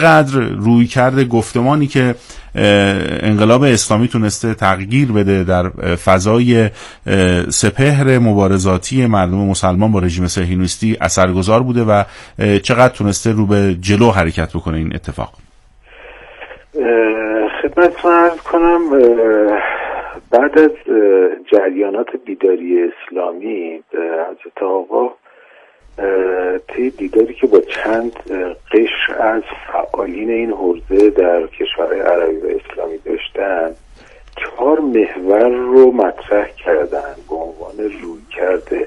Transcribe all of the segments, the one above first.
چقدر رویکرد گفتمانی که انقلاب اسلامی تونسته تغییر بده در فضای سپهر مبارزاتی مردم مسلمان با رژیم صهیونیستی اثرگذار بوده و چقدر تونسته رو به جلو حرکت بکنه این اتفاق. خدمتتون عرض کنم بعد از جریانات بیداری اسلامی حضرت آقا طی دیداری که با چند قشر از فعالین این حوزه در کشورهای عربی و اسلامی داشتن 4 محور رو مطرح کردن به عنوان رویکرد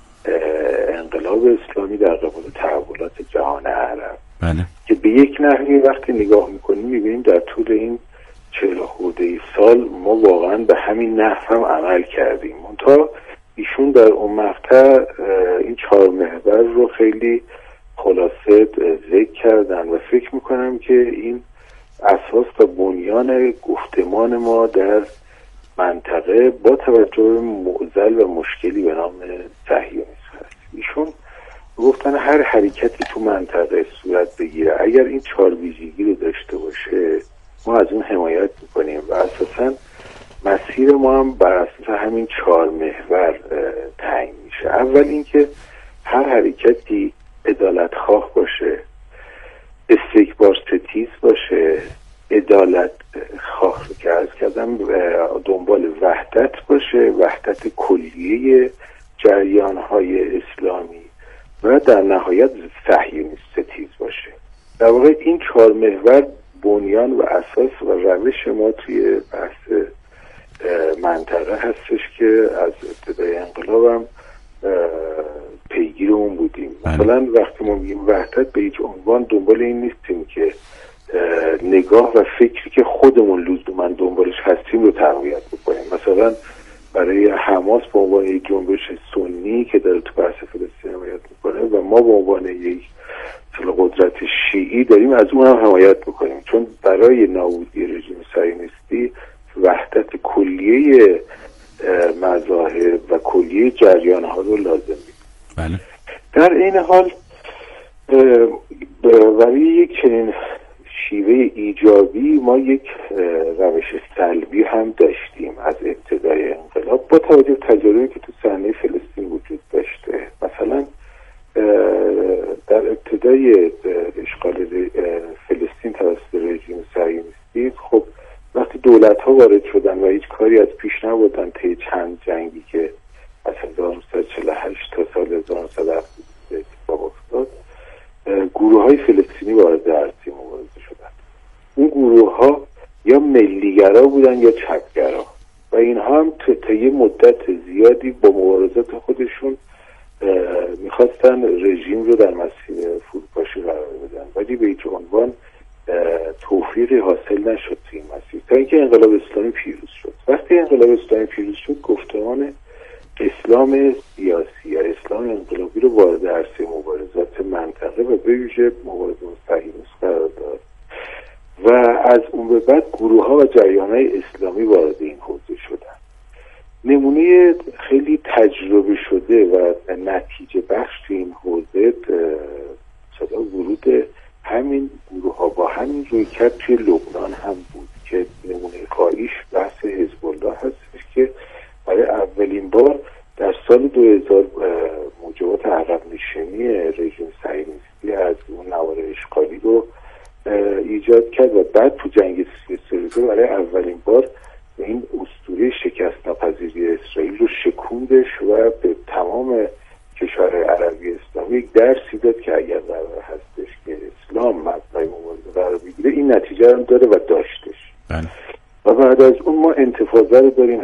انقلاب اسلامی در قبال تحولات جهان عرب. بله. که به یک نحوی وقتی نگاه میکنیم میبینیم در طول این 40 خورده سال ما واقعا به همین نحو هم عمل کردیم. منتها ایشون در اون مقطع این 4 محور رو خیلی خلاصه ذکر کردن و فکر میکنم که این اساس و بنیان گفتمان ما در منطقه با توجه به معضل و مشکلی به نام صهیونیسم هست. ایشون گفتن هر حرکتی تو منطقه صورت بگیره اگر این 4 ویژگی رو داشته باشه ما از اون حمایت میکنیم و اساساً مسیر ما هم بر اساس همین 4 محور تعیین میشه. اول اینکه هر حرکتی عدالت خواه باشه، استکبار ستیز باشه، عدالت خواه رو که عرض کردم دنبال وحدت باشه، وحدت کلیه جریان‌های اسلامی و در نهایت صهیونیست ستیز باشه. در واقع این 4 محور بنیان و اساس و روش ما توی بحث منطقه هستش که از ابتدای انقلاب هم پیگیر اون بودیم. مثلا وقتی ما میگیم وحدت به هیچ عنوان دنبال این نیستیم که نگاه و فکری که خودمون لزوما دنبالش هستیم رو تقویت بکنیم. مثلا برای حماس به عنوان یک جنبش سنی که داره تو بحث فلسطین حمایت میکنه و ما به عنوان یک قدرت شیعی داریم از اون هم حمایت میکنیم، چون برای نابودی رژیم صهیونیستی وحدت کلیه مذاهب و کلیه جریان ها رو لازم می‌دونیم. بله. در این حال برای یک چنین شیوه ایجابی ما یک روش سلبی هم داشتیم از ابتدای انقلاب با توجه به تجربه‌ای که تو صحنه فلسطین وجود داشته. مثلا در ابتدای اشغال فلسطین توسط رژیم صهیونیستی خب وقتی دولت‌ها وارد شدن و هیچ کاری از پیش نبردن طی چند جنگی که از 1948 تا سال 1970 اتفاق افتاد، گروه‌های فلسطینی وارد عرصه مبارزه شدن. اون گروه‌ها یا ملیگرا بودن یا چپگرا و اینها هم تا یه مدت زیادی با مبارزات خودشون میخواستن رژیم رو در مسیر فروپاشی قرار بدن، ولی به هیچ عنوان توفیقی حاصل نشد تو این مسیر تا اینکه انقلاب اسلامی پیروز شد. وقتی انقلاب اسلامی پیروز شد گفتمان اسلام سیاسی یا اسلام انقلابی رو وارد عرصه مبارزات منطقه و به ویژه مبارزات صهیونیسم قرار داد و از اون به بعد گروه‌ها و جریان‌های اسلامی وارد این حوزه شدن. نمونه خیلی تجربه شده و نتیجه بخش تو این حوزه ورود همین گروه‌ها با همین رویکرد توی لبنان هم بود که نمونه کاریش بحث حزب الله هستش که برای اولین بار در سال 2000 موجبات عقب نشینی رژیم صهیونیستی از اون نوار اشغالی رو ایجاد کرد و بعد تو جنگ 33 برای اولین بار این اسطوره شکست ناپذیری اسرائیل رو شکوندش و به تمام کشورهای عربی اسلامی یک درسی داد که اگر قرار هستش که اسلام مبنای مبارزه قرار بگیره این نتیجه هم داره و داشتش. بله. و بعد از اون ما انتفاضه رو داریم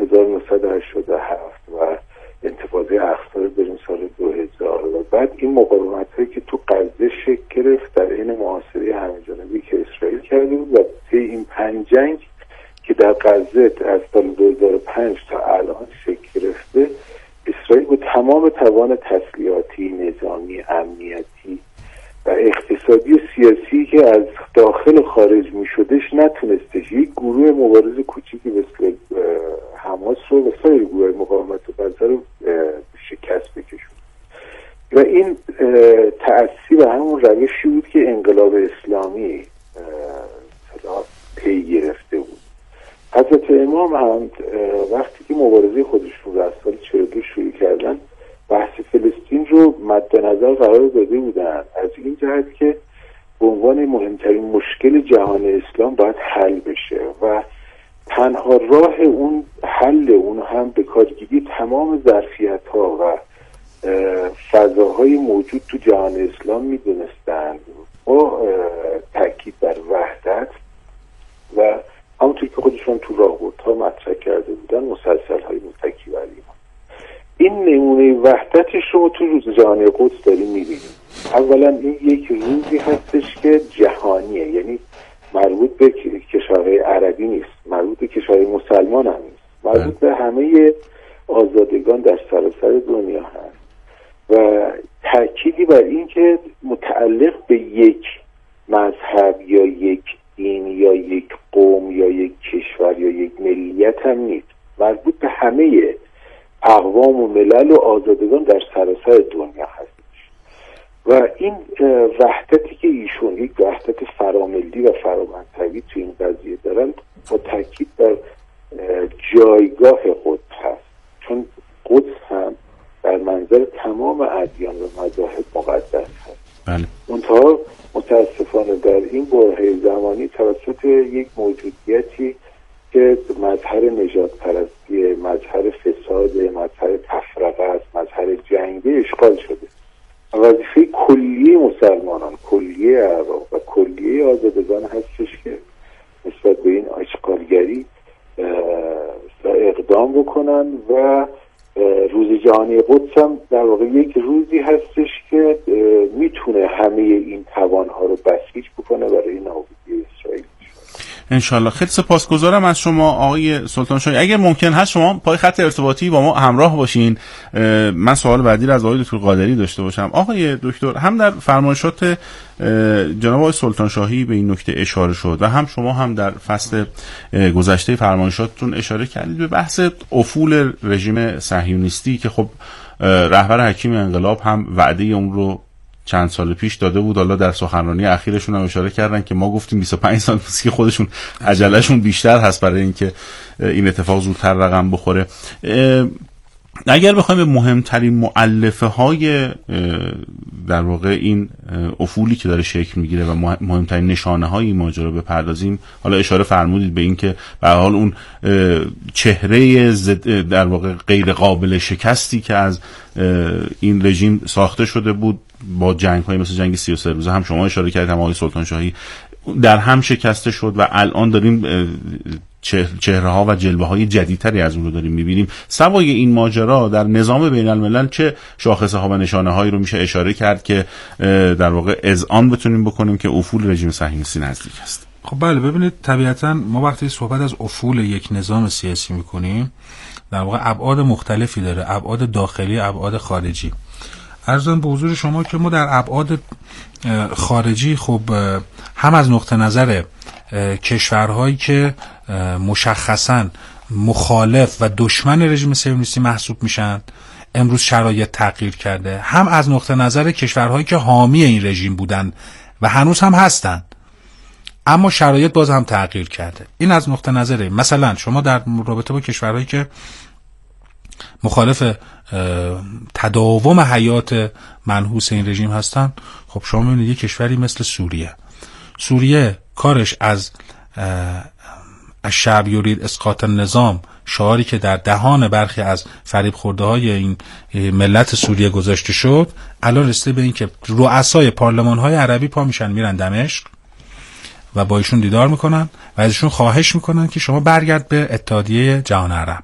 1987 و انتفاضه اقصی رو داریم سال 2000 و بعد این مقاومت هایی که تو غزه شکل گرفت در این محاصره همه‌جانبی که اسرائیل کرده بود و طی این 5 جنگ که در غزه از سال 2005 تا الان شکل گرفته، اسرائیل با تمام توان تسلیحاتی، نظامی، امنیتی و اقتصادی و سیاسی که از داخل و خارج می شدش نتونستش یک گروه مبارز کوچیکی مثل حماس رو و سایر گروه مقاومت غزه رو شکست بکشون و این تأثیر همون روشی بود که انقلاب اسلامی حضرت امام هم وقتی که مبارزه خودشون رو از سال 42 شروع کردن، بحث فلسطین رو مد نظر قرار داده بودن، از این جهت که به عنوان مهمترین مشکل جهان اسلام باید حل بشه و تنها راه اون حل اون هم به کارگیری تمام ظرفیت‌ها و فضاهای موجود تو جهان اسلام میدونستند، با تاکید بر وحدت و همونطور که خودشون تو راهبردها مطرح کرده بودن مسلسل‌های متکی بر ایمان. این نمونه وحدتش رو تو روز جهانی قدس داریم می‌بینیم. اولا این یک روزی هستش که جهانیه، یعنی مربوط به کشورهای عربی نیست، مربوط به کشورهای مسلمان هم نیست، مربوط به همه آزادگان در سراسر دنیا هست و تأکیدی بر این که متعلق به یک مذهب یا یک دین یا یک قوم یا یک کشور یا یک ملیت هم نیست، مربوط به همه اقوام و ملل و آزادگان در سراسر دنیا هست. و این وحدتی که ایشون یک وحدت فراملی و فرامنطقی تو این قضیه دارن، با تاکید بر جایگاه قدس هست، چون قدس هم در منظر تمام ادیان و مذاهب مقدس هست. بله. منتها متاسفانه در این برهه زمانی توسط یک موجودیتی که مظهر نژاد پرستی، مظهر فساد، مظهر تفرقه است، مظهر جنگ اشغال شده. وظیفه کلیه مسلمانان، کلیه عرب و کلیه آزادگان هستش که نسبت به این اشغالگری اقدام بکنن و روز جهانی قدس هم در واقع یک روزی هستش که میتونه همه این توانها رو بسیج بکنه برای نابودی اسرائیل. انشالله. خیلی سپاسگزارم از شما آقای سلطان شاهی. اگر ممکن هست شما پای خط ارتباطی با ما همراه باشین، من سوال بعدی رو از آقای دکتر قادری داشته باشم. آقای دکتر، هم در فرمایشات جناب آقای سلطان شاهی به این نکته اشاره شد و هم شما هم در فصل گذشته فرمایشاتتون اشاره کردید به بحث افول رژیم صهیونیستی که خب رهبر حکیم انقلاب هم وعده اون رو چند سال پیش داده بود. حالا در سخنرانی اخیرشون هم اشاره کردن که ما گفتیم 25 سال پیش که خودشون عجلهشون بیشتر هست برای اینکه این اتفاق زودتر رقم بخوره. اگر بخوایم به مهمترین مؤلفه های در واقع این افولی که داره شکل میگیره و مهمترین نشانه های این ماجرا بپردازیم، حالا اشاره فرمودید به این که به هر حال اون چهره در واقع غیر قابل شکستی که از این رژیم ساخته شده بود با جنگ های مثل جنگ 33 روزه، هم شما اشاره کردید هم آقای سلطان شاهی، در هم شکسته شد و الان داریم چهره ها و جلوه های جدیدتری از اون رو داریم میبینیم. سوای این ماجرا در نظام بین الملل چه شاخصه ها و نشانه هایی رو میشه اشاره کرد که در واقع اذعان بتونیم بکنیم که افول رژیم صهیونیستی نزدیک است؟ خب بله، ببینید طبیعتا ما وقتی صحبت از افول یک نظام سیاسی میکنیم در واقع ابعاد مختلفی داره، ابعاد داخلی، ابعاد خارجی. عرضم به حضور شما که ما در ابعاد خارجی خب هم از نقطه نظر کشورهایی که مشخصاً مخالف و دشمن رژیم صهیونیستی محسوب میشن، امروز شرایط تغییر کرده، هم از نقطه نظر کشورهایی که حامی این رژیم بودن و هنوز هم هستن اما شرایط باز هم تغییر کرده. این از نقطه نظره. مثلا شما در رابطه با کشورهایی که مخالف تداوم حیات منحوس این رژیم هستن، خب شما می‌بینید یک کشوری مثل سوریه کارش از الشعب یرید اسقاط النظام، شعاری که در دهان برخی از فریب خورده های این ملت سوریه گذاشته شد، الان رسیده به این که رؤسای پارلمان های عربی پا میشن میرن دمشق و با ایشون دیدار میکنن و ازشون خواهش میکنن که شما برگرد به اتحادیه جهان عرب.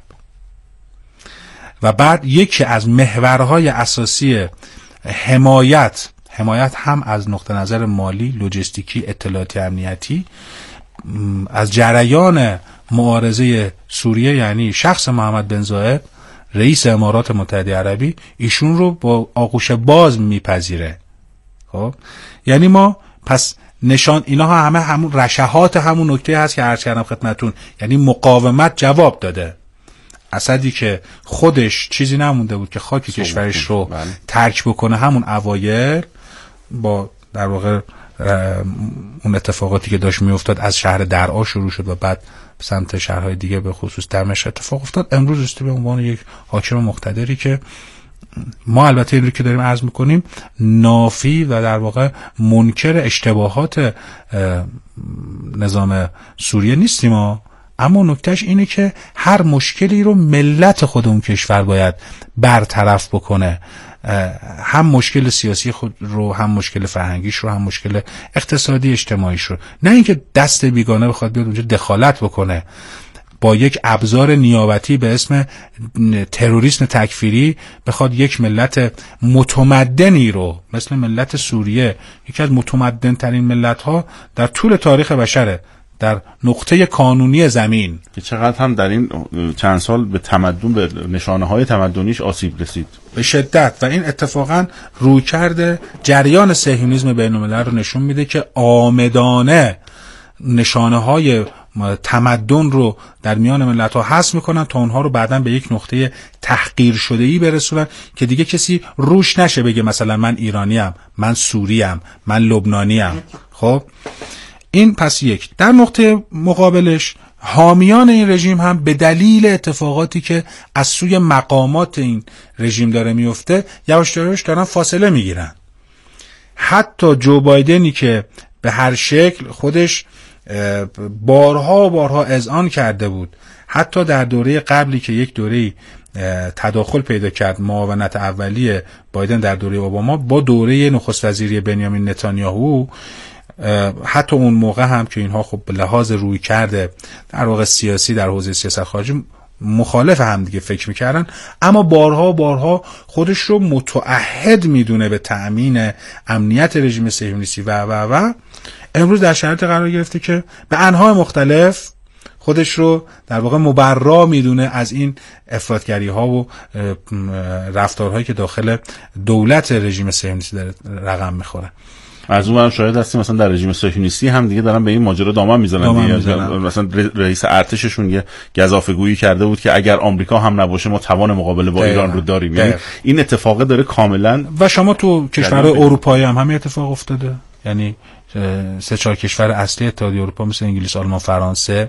و بعد یکی از محورهای اساسی حمایت هم از نقطه نظر مالی، لوجستیکی، اطلاعاتی، امنیتی از جریان معارضه سوریه، یعنی شخص محمد بن زاید رئیس امارات متحده عربی، ایشون رو با آغوش باز میپذیره. خب یعنی ما پس نشان اینا همه همون رشحات همون نکته هست که عرض کردم خدمتون، یعنی مقاومت جواب داده. اسدی که خودش چیزی نمونده بود که خاک کشورش رو ترک بکنه، همون اوایل با در واقع اون اتفاقاتی که داشت میافتاد از شهر درعا شروع شد و بعد سمت شهرهای دیگه به خصوص دمشق اتفاق افتاد، امروز رسیده به عنوان یک حاکم مقتدری که ما البته این رو که داریم عرض میکنیم نافی و در واقع منکر اشتباهات نظام سوریه نیستیم اما نکتهش اینه که هر مشکلی رو ملت خود اون کشور باید برطرف بکنه، هم مشکل سیاسی خود رو، هم مشکل فرهنگیش رو، هم مشکل اقتصادی اجتماعیش رو، نه اینکه دست بیگانه بخواد بیاد اونجا دخالت بکنه با یک ابزار نیابتی به اسم تروریسم تکفیری بخواد یک ملت متمدنی رو مثل ملت سوریه، یکی از متمدن ترین ملت ها در طول تاریخ بشره، در نقطه کانونی زمین که چقدر هم در این چند سال به تمدن، به نشانه های تمدنیش آسیب رسید به شدت، و این اتفاقا رویکرد جریان صهیونیسم بین الملل رو نشون میده که آمدانه نشانه های تمدن رو در میان ملت ها حذف میکنن تا اونها رو بعداً به یک نقطه تحقیر شده‌ای برسونن که دیگه کسی روش نشه بگه مثلا من ایرانیم، من سوریم، من لبنانیم. خب این پس یک. در نقطه مقابلش حامیان این رژیم هم به دلیل اتفاقاتی که از سوی مقامات این رژیم داره میفته یواش یواش دارن فاصله میگیرن. حتی جو بایدنی که به هر شکل خودش بارها اذعان کرده بود، حتی در دوره قبلی که یک دوره تداخل پیدا کرد معاونت اولیه بایدن در دوره اوباما با دوره نخست وزیری بنیامین نتانیاهو، حتی اون موقع هم که اینها خب به لحاظ روی کرده در واقع سیاسی در حوزه سیاست خارجی مخالف هم دیگه فکر میکردن، اما بارها خودش رو متعهد میدونه به تأمین امنیت رژیم صهیونیستی و امروز در شرایط قرار گرفته که به انواع مختلف خودش رو در واقع مبرا میدونه از این افراطگری ها و رفتارهایی که داخل دولت رژیم صهیونیستی داره رقم میخوره. از اون هم شاید هستیم مثلا در رژیم صهیونیستی هم دیگه دارن به این ماجرا دامن میزنن. مثلا رئیس ارتششون یه گزافه‌گویی کرده بود که اگر آمریکا هم نباشه ما توان مقابله با ایران رو داریم. یعنی این اتفاق داره کاملا. و شما تو کشورهای اروپایی هم همین اتفاق افتاده، یعنی 3-4 کشور اصلی اتحادیه اروپا مثل انگلیس، آلمان، فرانسه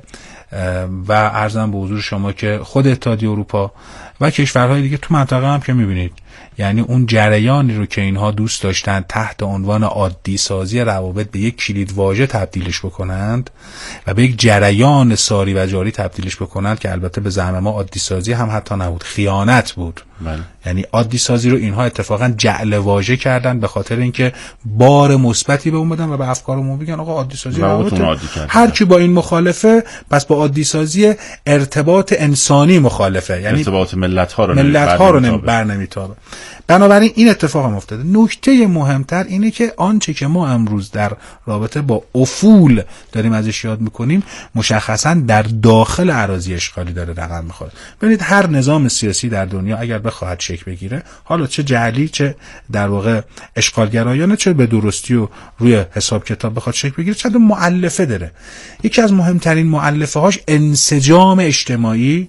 و عرضم به حضور شما که خود اتحادیه اروپا و کشورهای دیگه تو منطقه هم که میبینید، یعنی اون جریانی رو که اینها دوست داشتن تحت عنوان عادی سازی روابط به یک کلید واژه تبدیلش بکنند و به یک جریان ساری و جاری تبدیلش بکنند که البته به زعم ما عادی سازی هم حتی نبود، خیانت بود. یعنی عادی سازی رو اینها اتفاقا جعل واژه کردن به خاطر اینکه بار مثبتی به اون بدن و به افکارمون بگن آقا عادی سازی هر کی با این مخالفه پس با عادی سازی ارتباط انسانی مخالفه، یعنی ارتباط ملت ها رو بر نمیتابه. بنابراین این اتفاق هم افتاده. نکته مهمتر اینه که آنچه که ما امروز در رابطه با افول داریم ازش یاد میکنیم مشخصا در داخل اراضی اشغالی داره رقم میخوره. ببینید هر نظام سیاسی در دنیا اگر بخواهد شکل بگیره، حالا چه جعلی چه در واقع اشغالگرایانه، چه به درستی و روی حساب کتاب بخواد شکل بگیره، چند مؤلفه داره. یکی از مهمترین مؤلفه هاش انسجام اجتماعی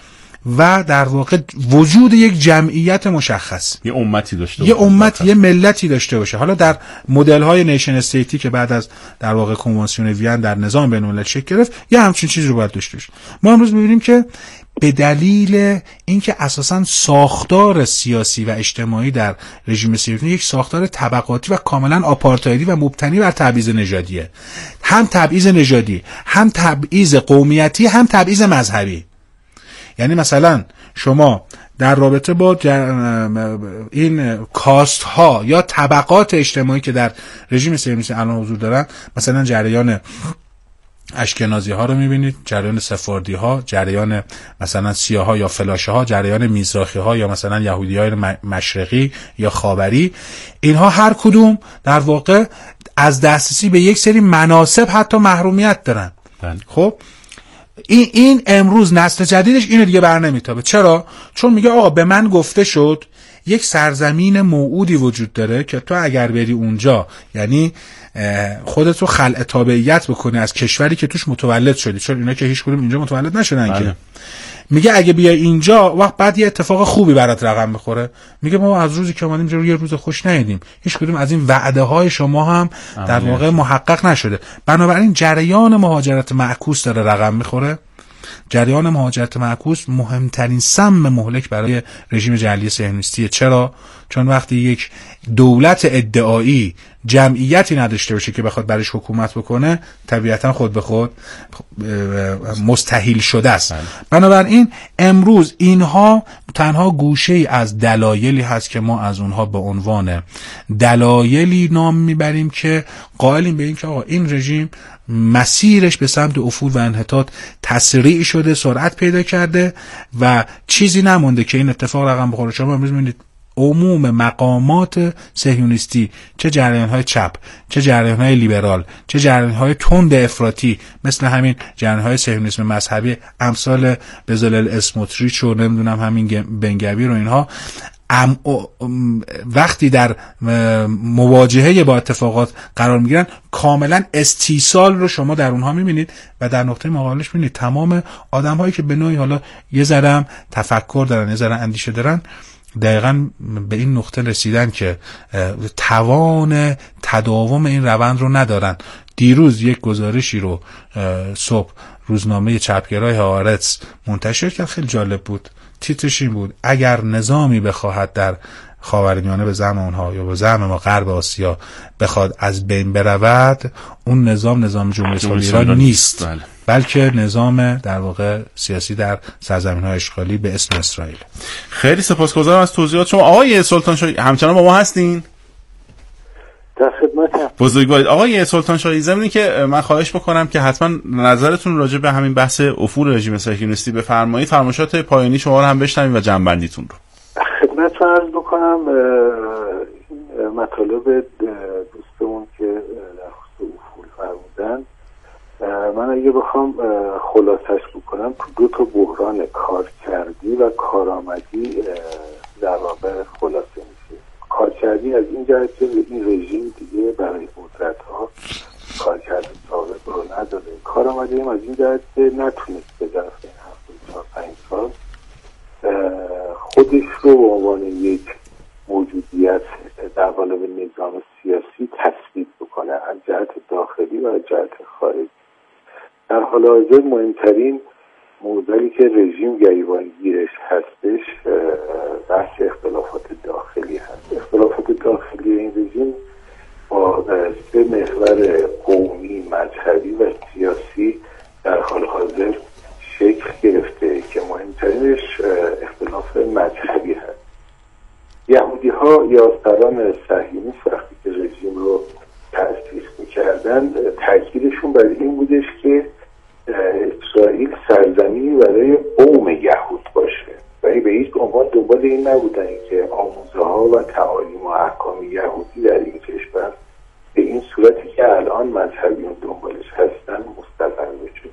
و در واقع وجود یک جمعیت مشخص، یه امتی داشته باشه، یه امت، یه ملتی داشته باشه. حالا در مدل های نیشن استیتی که بعد از در واقع کنوانسیون وین در نظام بین الملل شکل گرفت، یه همچین چیزی رو باید داشته باشه. ما امروز می‌بینیم که به دلیل اینکه اساساً ساختار سیاسی و اجتماعی در رژیم صهیونیستی یک ساختار طبقاتی و کاملا آپارتایدی و مبتنی بر تبعیض نژادیه، هم تبعیض نژادی، هم تبعیض قومیتی، هم تبعیض مذهبی. یعنی مثلا شما در رابطه با این کاست ها یا طبقات اجتماعی که در رژیم صهیونیستی الان حضور دارن، مثلا جریان اشکنازی ها رو میبینید، جریان سفاردی ها، جریان مثلا سیاه ها یا فلاشه ها، جریان میزراخی ها یا مثلا یهودی های مشرقی یا خاوری، اینها هر کدوم در واقع از دسترسی به یک سری مناصب حتی محرومیت دارن. خب این امروز نسل جدیدش اینو دیگه بر نمیتابه. چرا؟ چون میگه آقا به من گفته شد یک سرزمین موعودی وجود داره که تو اگر بری اونجا، یعنی خودت رو خلع تابعیت بکنی از کشوری که توش متولد شدی، چون اینا که هیچ کدوم اینجا متولد نشدن که، میگه اگه بیای اینجا وقت بعد یه اتفاق خوبی برات رقم میخوره. میگه ما از روزی که اومدیم اینجا یه روز خوش ندیدیم، هیچ کدوم از این وعده های شما هم در واقع محقق نشده. بنابراین جریان مهاجرت معکوس داره رقم میخوره. جریان مهاجرت معکوس مهمترین سم مهلک برای رژیم جعلی صهیونیستی. چرا؟ چون وقتی یک دولت ادعایی جمعیتی نداشته باشه که بخواد برش حکومت بکنه، طبیعتا خود به خود مستحیل شده است. بنابراین امروز اینها تنها گوشه‌ای از دلایلی هست که ما از اونها به عنوان دلایلی نام میبریم که قائلیم به این که آقا این رژیم مسیرش به سمت افول و انحطاط تسریع شده، سرعت پیدا کرده و چیزی نمونده که این اتفاق رقم بخوره. شما امروز می‌بینید عموم مقامات صهیونیستی، چه جریان‌های چپ، چه جریان‌های لیبرال، چه جریان‌های تند افراطی مثل همین جریان‌های صهیونیسم مذهبی امثال بزلال اسموتریچ و نمیدونم همین بنگویر و اینها، وقتی در مواجهه با اتفاقات قرار میگیرن کاملا استیصال رو شما در اونها میبینید و در نقطه مقابلش میبینید تمام آدم هایی که به نوعی حالا یه ذره هم تفکر دارن، یه ذره اندیشه دارن، دقیقاً به این نقطه رسیدن که توان تداوم این روند رو ندارن. دیروز یک گزارشی رو صبح روزنامه چپگرای هآرتس منتشر کرد، خیلی جالب بود. تیترش این بود: اگر نظامی بخواهد در خاورمیانه به زعم اونها یا به زعم ما غرب آسیا بخواد از بین برود، اون نظام جمهوری اسلامی ایران نیست، بلکه نظام در واقع سیاسی در سرزمین‌های اشغالی به اسم اسرائیل. خیلی سپاسگزارم از توضیحات شما. آقای سلطان شاهی همچنان با ما هستین؟ در خدمتم. بزرگوارید. آقای سلطان شاهی، ضمن که من خواهش بکنم که حتما نظرتون راجع به همین بحث افول رژیم صهیونیستی بفرمایید، فرمایشات پایانی شما رو هم بشنویم و جنبندیتون رو. خدمتتون عرض بکنم مطالب دوستمون که در خصوص افول فرمودن، من اگه بخوام خلاصش بکنم تو دو تا بحران کارکردی و کارآمدی در واقع خلاصه میشه. کارکردی از این جهت که این رژیم دیگه برای قدرت‌ها کارکرد ثابت رو نداره. کارآمدی هم از این جهت که نتونست به ظرف این 7-5 سال خودش رو به عنوان یک موجودیت در قالب نظام سیاسی تثبیت بکنه از جهت داخلی و از جهت خارجی. در حال حاضر مهمترین موضوعی که رژیم گریبانگیرش هستش بحث اختلافات داخلی هست. اختلافات داخلی این رژیم با 3 محور قومی، مذهبی و سیاسی در حال حاضر شکل گرفته که مهمترینش اختلاف مذهبی هست. یهودی ها یا سران صهیونیست وقتی که رژیم رو تأسیس می‌کردن، تاکیدشون بر این بودش که اسرائیل سرزمینی برای قوم یهود باشه و به هیچ عنوان دنبال این نبودن که آموزه‌ها و تعالیم و احکام یهودی در این کشور به این صورتی که الان مذهبیون دنبالش هستن مستقر بشه.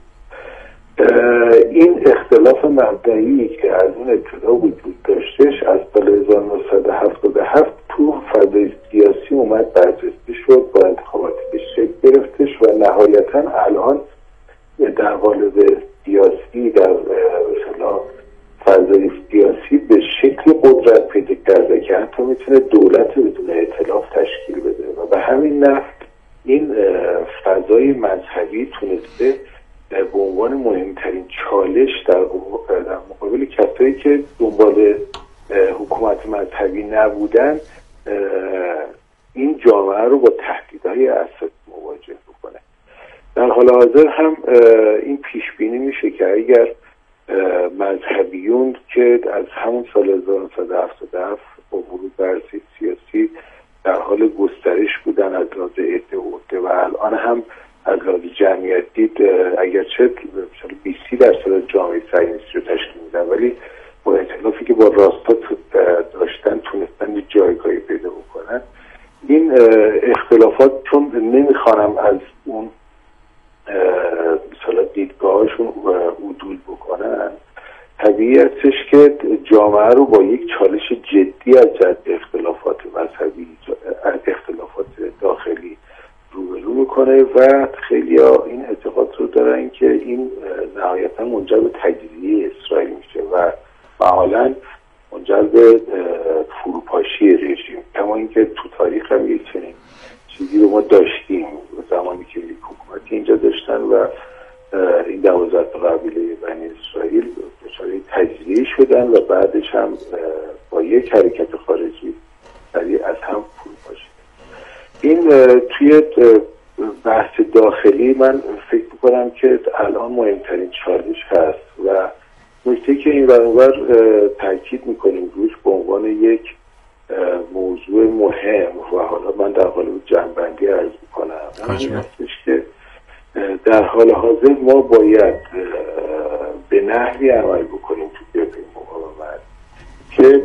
این اختلاف مبدئی که از اون ابتدا وجود داشتش از سال 1977 تو فضای سیاسی اومد برجسته شد، با انتخاباتی به شکل گرفتش و نهایتا الان در قالب سیاسی در فضای سیاسی به شکل قدرت پیدا کرده که حتی میتونه دولت بدون ائتلاف تشکیل بده و به همین نحو این فضای مذهبی تونسته به عنوان مهمترین چالش در مقابل کسایی که دنبال حکومت مذهبی نبودن این جامعه رو با تهدیدهای اساسی مواجه بکنه. در حال حاضر هم این پیش بینی میشه که اگر مذهبیون که از همون سال 1977 با ورود به عرصه سیاسی در حال گسترش بودن از لحاظ عده و الان هم از لحاظ جمعیت دید اگرچه 20% از جامعه صهیونیستی رو تشکیل میدن، ولی با ائتلافی که با راستا داشتن تونستن جایگاهی پیدا بکنن. این اختلافات چون نمیخوانم از اون مثلا دیدگاهاشون عدول بکنن، طبیعی هستش که جامعه رو با یک چالش جدی از جهت اختلافات مذهبی، اختلافات داخلی روبرو میکنه و خیلی ها این اعتقاد رو دارن که این نهایتا منجر به تجزیه اسرائیل میشه و معالاً منجر به فروپاشی رژیم. کما اینکه تو تاریخ هم یک چنین چیزی رو ما داشتیم زمانی که یک حکومتی اینجا داشتن و این 12 قبیله بنی اسرائیل دچار تجزیه شدن و بعدش هم با یک حرکت خارجی سریع از هم فروپاشی. این توی بحث داخلی من فکر میکنم که الان مهمترین چالش هست و نکته که این برابر تاکید میکنیم روش به عنوان یک موضوع مهم و حالا من در قالب جمع‌بندی عرض میکنم این هستش که در حال حاضر ما باید به نحوی عمل بکنیم تو جبهه مقاومت که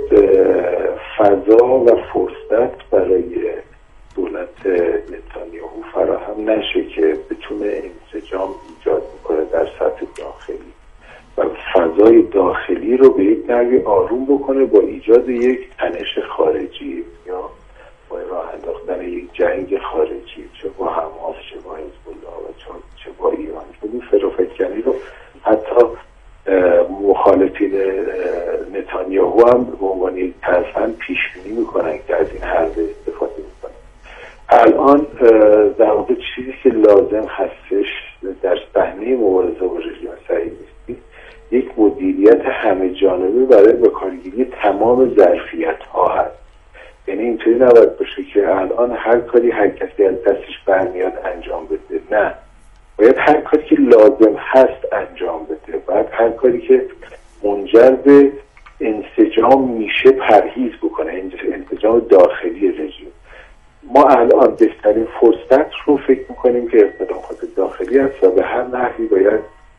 فضا و فرصت برای دولت نتانیاهو فراهم نشه که بتونه انسجام ایجاد بکنه در سطح داخلی و فضای داخلی رو به یک نحوی آروم بکنه با ایجاد یک تنش خارجی یا با راه انداختن یک جنگ خارجی، چه با حماس، چه با حزب الله و چه با ایران. این فرافکنی رو حتی مخالفین نتانیاهو هم به عنوان یک ترفند پیش بینی میکنن که از این حربه استفاده میکنن. الان در واقع چیزی که لازم هستش در صحنه مبارزه با رژیم صهیونیستی یک مدیریت همه جانبه برای بکارگیری تمام ظرفیت ها هست. یعنی اینطوری نباید باشه که الان هر کاری هر کسی از دستش برمیاد انجام بده. نه، باید هر کاری که لازم هست انجام بده. باید هر کاری که منجر به انسجام میشه پرهیز بکنه، انسجام داخلی رژیم. ما الان بهترین فرصت رو فکر میکنیم که اقتدامات داخلی هست و به هر نحوی باید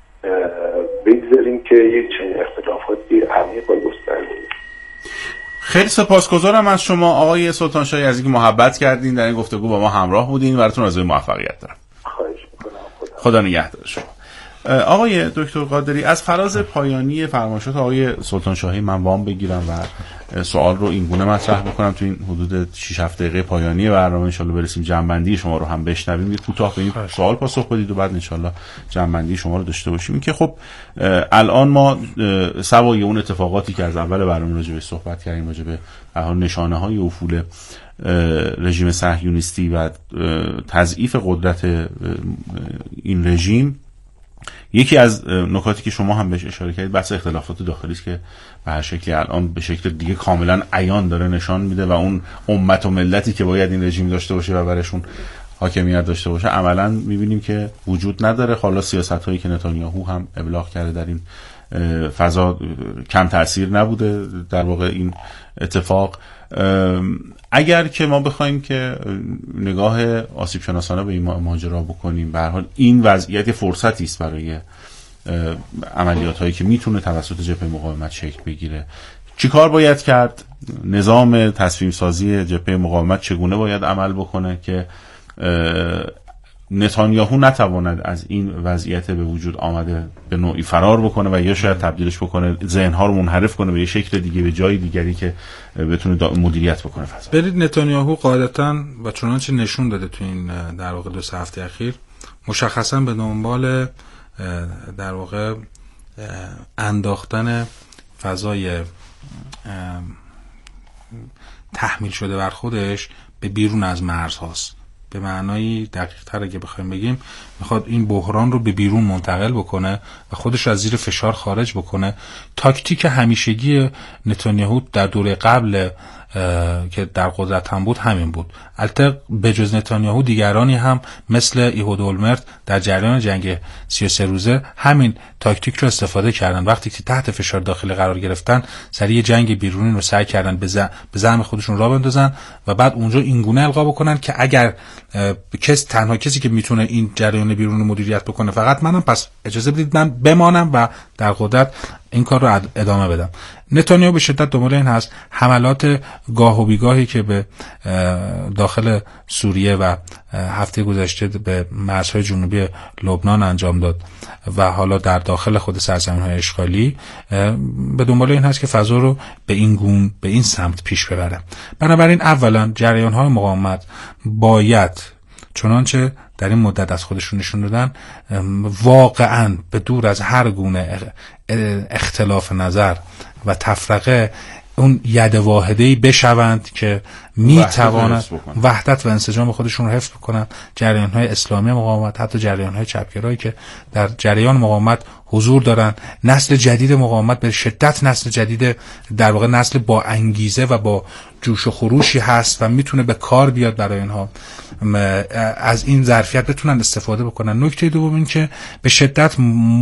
بگذاریم که یک چنین اختلافاتی عمیق و گسترده. خیلی سپاسگزارم از شما آقای سلطان شاهی از اینکه محبت کردین در این گفتگو با ما همراه بودین. براتون آرزوی موفقیت دارم. خواهش میکنم. خدا نگهدار شما. آقای دکتر قادری، از فراز پایانی فرمایشات آقای سلطان شاهی من وام بگیرم و سوال رو این گونه مطرح بکنم تو این حدود 6-7 دقیقه پایانی برنامه ان شاءالله برسیم جمع‌بندی شما رو هم بشنویم. یه کوتاه به این سوال پاسخ بدید و بعد ان شاءالله جمع‌بندی شما رو داشته باشیم. این که خب الان ما سوای اون اتفاقاتی که از اول برنامه راجع به صحبت کردیم، راجع به نشانه‌های افول رژیم صهیونیستی و تضعیف قدرت این رژیم، یکی از نکاتی که شما هم بهش اشاره کردید بحث اختلافات داخلی است که به هر شکلی الان به شکل دیگه کاملا عیان داره نشان میده و اون امت و ملتی که باید این رژیم داشته باشه و برشون حاکمیت داشته باشه عملا میبینیم که وجود نداره. حالا سیاست‌هایی که نتانیاهو هم ابلاغ کرده در این فضا کم تأثیر نبوده در واقع این اتفاق. اگر که ما بخوایم که نگاه آسیب شناسانه به این ماجرا بکنیم، به هر حال این وضعیت فرصتی است برای عملیات هایی که میتونه توسط جبهه مقاومت شکل بگیره. چی کار باید کرد؟ نظام تصمیم سازی جبهه مقاومت چگونه باید عمل بکنه که نتانیاهو نتواند از این وضعیت به وجود آمده به نوعی فرار بکنه و یا شاید تبدیلش بکنه، ذهن‌ها رو منحرف کنه به یه شکل دیگه، به جای دیگری که بتونه مدیریت بکنه فضا. برید نتانیاهو قاعدتاً و چنانچه نشون داده تو این در واقع 2 هفته اخیر مشخصاً به دنبال در واقع انداختن فضای تحمیل شده بر خودش به بیرون از مرزهاست. به معنای دقیق تر اگه بخوایم بگیم میخواد این بحران رو به بیرون منتقل بکنه و خودش از زیر فشار خارج بکنه. تاکتیک همیشگی نتانیاهو در دوره قبل که در قدرت هم بود همین بود. البته به جز نتانیاهو دیگرانی هم مثل ایهود اولمرت در جریان جنگ 33 روزه همین تاکتیک رو استفاده کردن. وقتی که تحت فشار داخلی قرار گرفتن سریع جنگ بیرونی رو سعی کردن به زعم خودشون راه بندازن و بعد اونجا اینگونه القا بکنن که اگر تنها کسی که میتونه این جریان بیرون رو مدیریت بکنه فقط منم، پس اجازه بدید من بمانم و در قدرت این کار رو ادامه بدم. نتانیاهو به شدت دنبال این هست حملات گاه و بیگاهی که به داخل سوریه و هفته گذشته به مرزهای جنوبی لبنان انجام داد و حالا در داخل خود سرزمین‌های اشغالی به دنبال این هست که فضا رو به این سمت پیش ببره. بنابراین اولا جریان‌های مقاومت باید چنانچه در این مدت از خودشون نشون دادن واقعا به دور از هر گونه اختلاف نظر و تفرقه اون ید واحده‌ای بشوند که میتواند وحدت و انسجام خودشون رو حفظ بکنن. جریان‌های اسلامی مقاومت، حتی جریان‌های چپگرایی که در جریان مقاومت حضور دارن، نسل جدید مقاومت به شدت نسل جدید، در واقع نسل با انگیزه و با جوش و خروشی هست و میتونه به کار بیاد برای اینها، از این ظرفیت بتونن استفاده بکنن. نکته دوم این که به شدت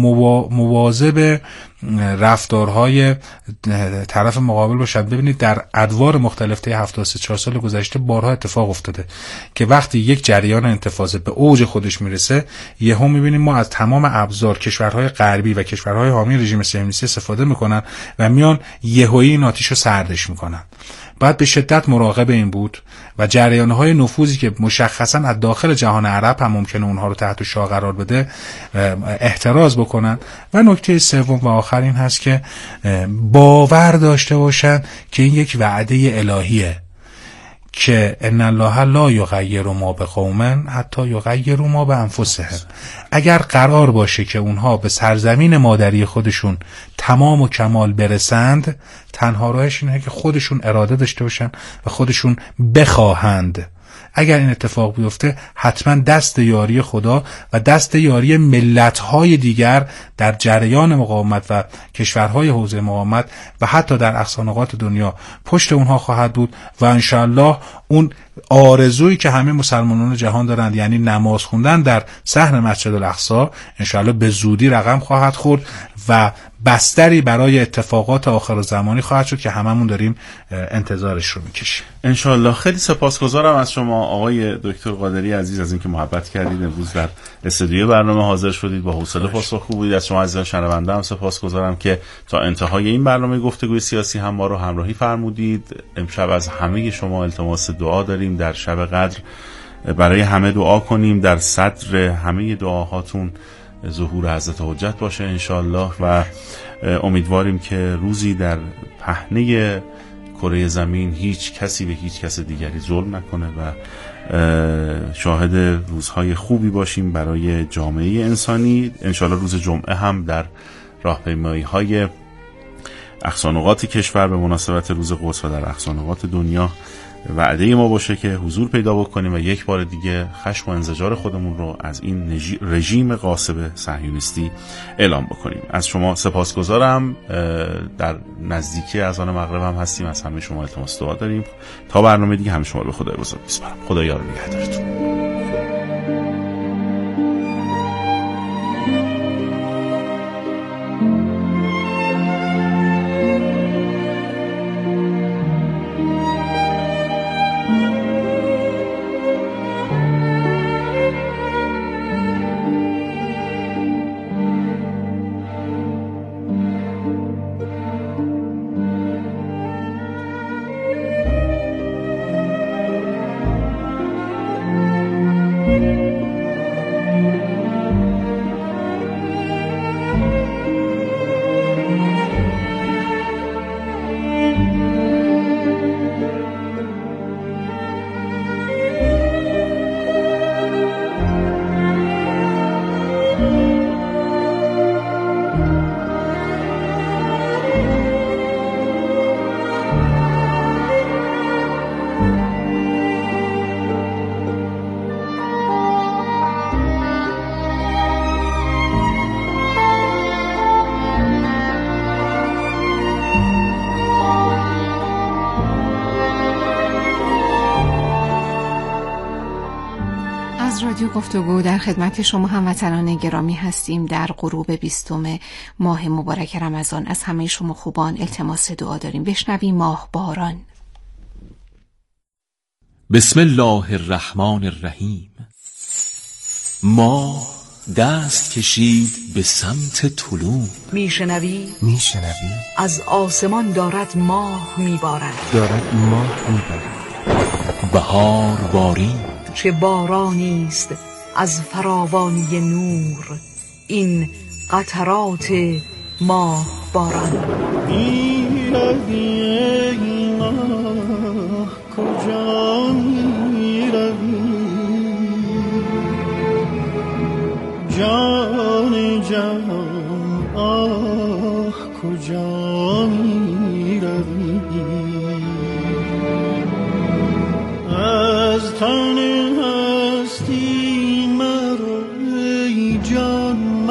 مواظب رفتارهای طرف مقابل باشد. ببینید در ادوار مختلف طی 74 سال گذشته بارها اتفاق افتاده که وقتی یک جریان انتفاضه به اوج خودش میرسه، یهو میبینیم ما از تمام ابزار کشورهای غربی و کشورهای حامی رژیم صهیونیستی استفاده میکنن و میان یهویی این آتیشو سردش میکنن. باید به شدت مراقب این بود و جریان‌های نفوذی که مشخصاً از داخل جهان عرب هم ممکنه اونها رو تحت شعاع قرار بده احتراز بکنن. و نکته سوم و آخر این هست که باور داشته باشن که این یک وعده الهیه که ان الله لا یغیر ما بقوم حتی یغیروا ما بانفسهم. اگر قرار باشه که اونها به سرزمین مادری خودشون تمام و کمال برسند، تنها راهش اینه که خودشون اراده داشته باشن و خودشون بخواهند. اگر این اتفاق بیفته حتما دست یاری خدا و دست یاری ملت‌های دیگر در جریان مقاومت و کشورهای حوزه مقاومت و حتی در اقصانقاط دنیا پشت اونها خواهد بود و انشاءالله اون آرزویی که همه مسلمانان جهان دارند، یعنی نماز خوندن در صحن مسجد الاقصی، انشاءالله به زودی رقم خواهد خورد و بستری برای اتفاقات آخر زمانی خواهد شد که هممون داریم انتظارش رو میکشیم انشاءالله. خیلی سپاسگزارم از شما آقای دکتر قادری عزیز از اینکه محبت کردید امروز در استودیو برنامه حاضر شدید، با حوصله پاسخگو بودید. از شما عزیزان شنونده هم سپاسگزارم که تا انتهای این برنامه گفتگوی سیاسی هم ما رو همراهی فرمودید. امشب از همه شما التماس دعا داریم در شب قدر برای همه دعا کنیم، در صدر همه دعاهاتون ظهور حضرت حجت باشه انشاءالله و امیدواریم که روزی در پهنه کره زمین هیچ کسی به هیچ کس دیگری ظلم نکنه و شاهد روزهای خوبی باشیم برای جامعه انسانی. انشاءالله روز جمعه هم در راهپیمایی‌های اقصانقاط کشور به مناسبت روز قدس و در اقصانقاط دنیا وعده ما باشه که حضور پیدا بکنیم و یک بار دیگه خشم و انزجار خودمون رو از این رژیم غاصب صهیونیستی اعلام بکنیم. از شما سپاسگزارم. در نزدیکی اذان مغرب هم هستیم. از همه شما التماس دعا داریم. تا برنامه دیگه همه شما رو به خدای بزرگ میسپارم. خدا یار و نگهدارتون. رادیو گفتگو در خدمت شما هموطنان گرامی هستیم. در غروب 20 ماه مبارک رمضان از همه شما خوبان التماس دعا داریم. بشنویم ماه باران. بسم الله الرحمن الرحیم. ماه دست کشید به سمت طلوع. میشنوی از آسمان دارد ماه میبارد. بهار بارید. چه بارانی است از فراوانی نور، این قطرات ماه باران. ای ماه کجا میروی؟ جان آه کجایی